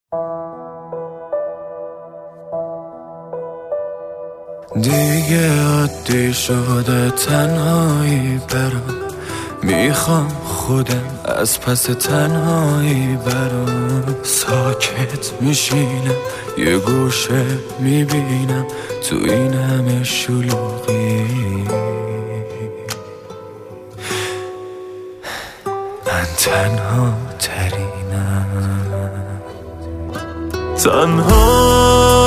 دیگه عادی شده تنهایی برام، میخوام خودم از پس تنهایی برام. ساکت میشینم یه گوشه میبینم تو این همه شلوغی، من تنها ترینم. تنها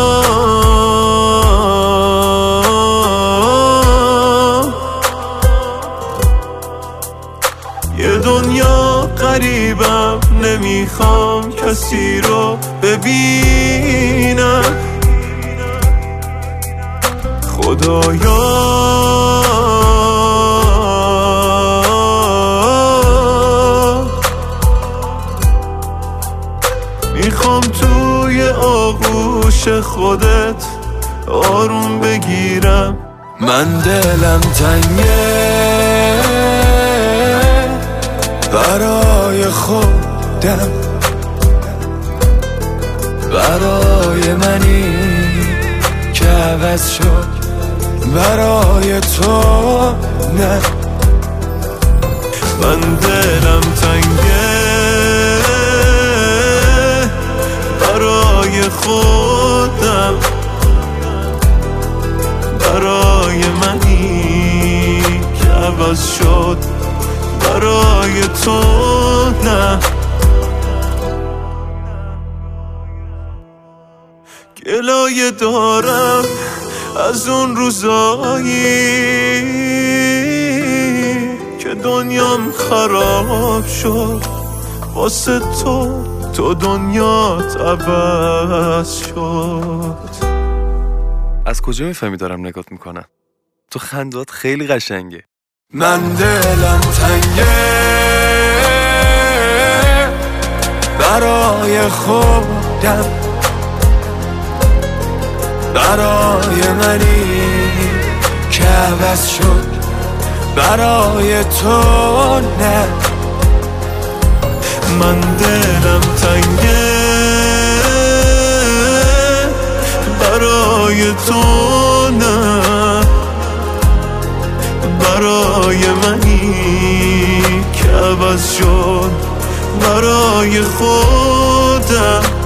یه دنیا غریبم، نمیخوام کسی رو ببینم. خدایا میخوام توی آغوش خودت آروم بگیرم. من دلم تنگه برای خودم، برای منی که عوض شد، برای تو نه. من دلم تنگه برای خودم، برای منی که عوض شد، برای تو نه. گلایه دارم از اون روزایی که دنیام خراب شد واسه تو دنیات عوض شد. از کجا میفهمی دارم نگات میکنم؟ تو خندات خیلی قشنگه. من دلم تنگه برای خودم، برای منی که عوض شد، برای تو نه. من دلم تنگه برای تو نه، برای منی که عوض شد، برای خودم.